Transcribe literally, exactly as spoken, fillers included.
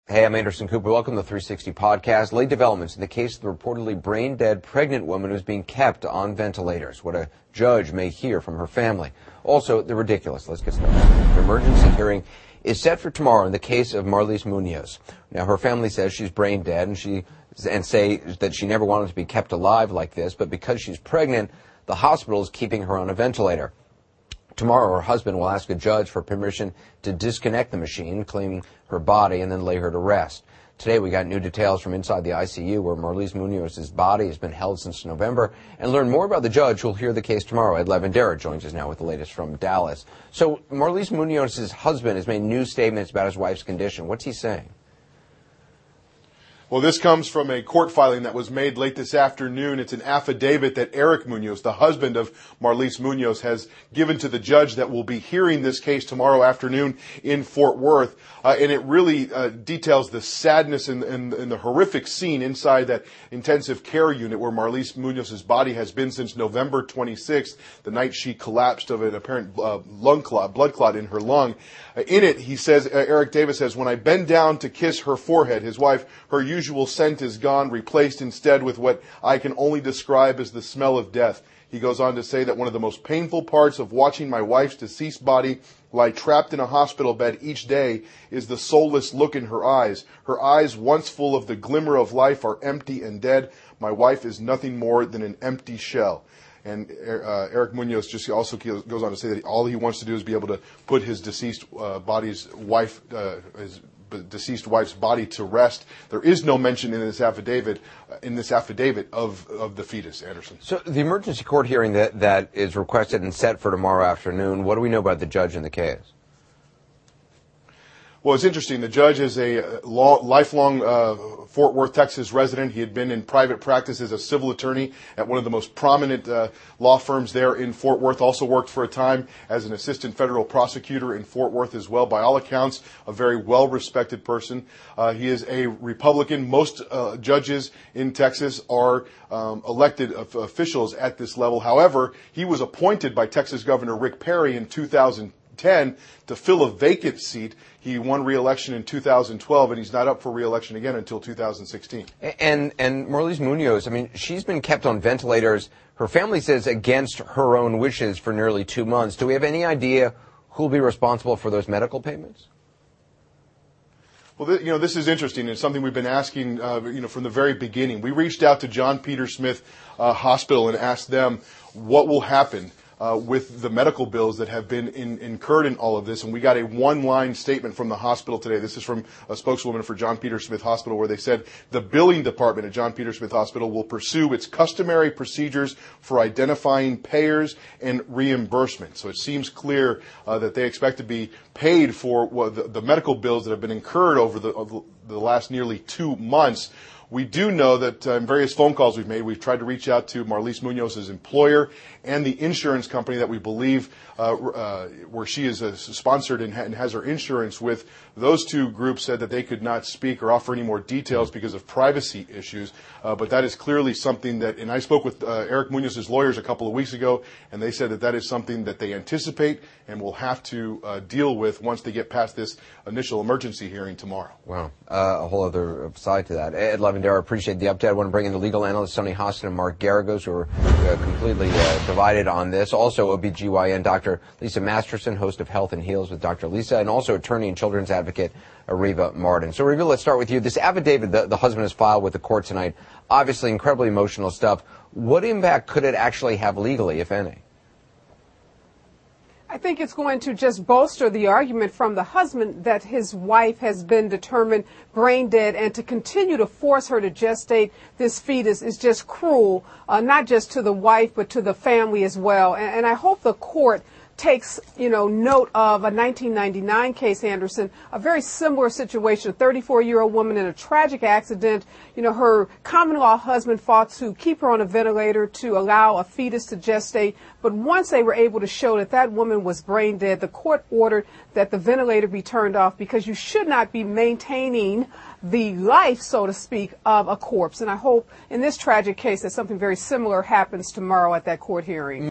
Hey, I'm Anderson Cooper. Welcome to the three sixty podcast. Late developments in the case of the reportedly brain-dead pregnant woman who's being kept on ventilators. What a judge may hear from her family. Also, the ridiculous. Let's get started. An emergency hearing is set for tomorrow in the case of Marlise Munoz. Now, her family says she's brain-dead and she and say that she never wanted to be kept alive like this, but because she's pregnant, the hospital is keeping her on a ventilator. Tomorrow, her husband will ask a judge for permission to disconnect the machine, claiming her body, and then lay her to rest. Today, we got new details from inside the I C U, where Marlise Munoz's body has been held since November, and learn more about the judge who'll hear the case tomorrow. Ed Lavandera joins us now with the latest from Dallas. So, Marlise Munoz's husband has made new statements about his wife's condition. What's he saying? Well, this comes from a court filing that was made late this afternoon. It's an affidavit that Eric Munoz, the husband of Marlise Munoz, has given to the judge that will be hearing this case tomorrow afternoon in Fort Worth. Uh, and it really uh, details the sadness and, and, and the horrific scene inside that intensive care unit where Marlise Munoz's body has been since November twenty-sixth, the night she collapsed of an apparent uh, lung clot, blood clot in her lung. Uh, in it, he says, uh, Eric Davis says, when I bend down to kiss her forehead, his wife, her usual scent is gone, replaced instead with what I can only describe as the smell of death. He goes on to say that one of the most painful parts of watching my wife's deceased body lie trapped in a hospital bed each day is the soulless look in her eyes. Her eyes, once full of the glimmer of life, are empty and dead. My wife is nothing more than an empty shell. And uh, Eric Munoz just also goes on to say that all he wants to do is be able to put his deceased uh, body's wife, uh, his deceased wife's body to rest. There is no mention in this affidavit, uh, in this affidavit of of the fetus, Anderson. So the emergency court hearing that that is requested and set for tomorrow afternoon. What do we know about the judge in the case? Well, it's interesting. The judge is a law, lifelong uh, Fort Worth, Texas resident. He had been in private practice as a civil attorney at one of the most prominent uh, law firms there in Fort Worth. Also worked for a time as an assistant federal prosecutor in Fort Worth as well. By all accounts, a very well-respected person. Uh, he is a Republican. Most uh, judges in Texas are um, elected officials at this level. However, he was appointed by Texas Governor Rick Perry in two thousand ten to fill a vacant seat. He won re-election in two thousand twelve, and he's not up for re-election again until two thousand sixteen. And and Marlise Munoz, I mean, she's been kept on ventilators, her family says, against her own wishes for nearly two months. Do we have any idea who will be responsible for those medical payments? Well, th- you know, this is interesting. It's something we've been asking, uh, you know, from the very beginning. We reached out to John Peter Smith uh, Hospital and asked them what will happen Uh, with the medical bills that have been in, incurred in all of this. And we got a one-line statement from the hospital today. This is from a spokeswoman for John Peter Smith Hospital, where they said the billing department at John Peter Smith Hospital will pursue its customary procedures for identifying payers and reimbursement. So it seems clear uh, that they expect to be paid for well, the, the medical bills that have been incurred over the, over the last nearly two months. We do know that uh, in various phone calls we've made, we've tried to reach out to Marlise Munoz's employer and the insurance company that we believe uh, uh, where she is uh, sponsored and, ha- and has her insurance with. Those two groups said that they could not speak or offer any more details because of privacy issues. Uh, but that is clearly something that, and I spoke with uh, Eric Munoz's lawyers a couple of weeks ago, and they said that that is something that they anticipate and will have to uh, deal with once they get past this initial emergency hearing tomorrow. Wow. Uh, a whole other side to that. Ed Lavandera, appreciate the update. I want to bring in the legal analyst, Sonny Hostin and Mark Garagos, who are uh, completely uh, divided on this. Also, O B G Y N Doctor Lisa Masterson, host of Health and Heals with Doctor Lisa, and also attorney and children's advocate Areva Martin. So, Areva, let's start with you. This affidavit the, the husband has filed with the court tonight, obviously incredibly emotional stuff. What impact could it actually have legally, if any? I think it's going to just bolster the argument from the husband that his wife has been determined brain dead, and to continue to force her to gestate this fetus is just cruel, uh, not just to the wife, but to the family as well. And, and I hope the court takes, you know, note of a nineteen ninety-nine case, Anderson, a very similar situation, a thirty-four-year-old woman in a tragic accident. You know, her common-law husband fought to keep her on a ventilator to allow a fetus to gestate. But once they were able to show that that woman was brain dead, the court ordered that the ventilator be turned off, because you should not be maintaining the life, so to speak, of a corpse. And I hope in this tragic case that something very similar happens tomorrow at that court hearing.